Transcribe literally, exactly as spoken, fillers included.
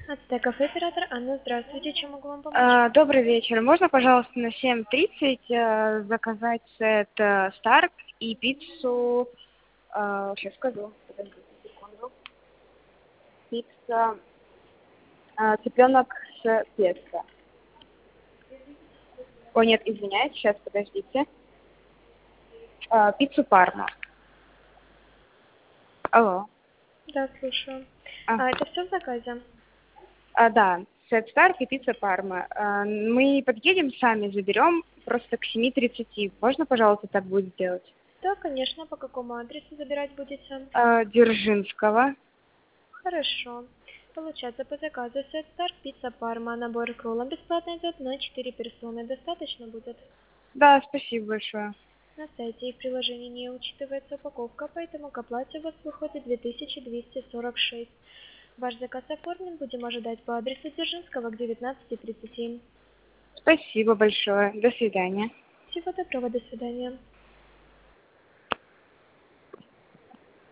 Ацтеков оператор Анна, здравствуйте, чем могу вам помочь? А, Добрый вечер. Можно, пожалуйста, на семь тридцать э, заказать сет э, Старк и пиццу... э, сейчас скажу. Подождите секунду. Пицца... э, цыпленок с песто. О, нет, извиняюсь, сейчас, подождите. Э, пиццу Парма. Алло. Да, слушаю. А, А это все в заказе? а, да, сет Старк и пицца Парма. Э, мы подъедем сами, заберем просто к семи тридцати. Можно, пожалуйста, так будет сделать? Да, конечно. По какому адресу забирать будете? Э, Дзержинского. Хорошо. Получается, по заказу сет Старк, пицца Парма, набор к роллам бесплатно идет на четыре персоны. Достаточно будет? Да, спасибо большое. На сайте и в приложении не учитывается упаковка, поэтому к оплате у вас выходит две тысячи двести сорок шесть. Ваш заказ оформлен, будем ожидать по адресу Дзержинского к девятнадцати тридцати. Спасибо большое. До свидания. Всего доброго, до свидания.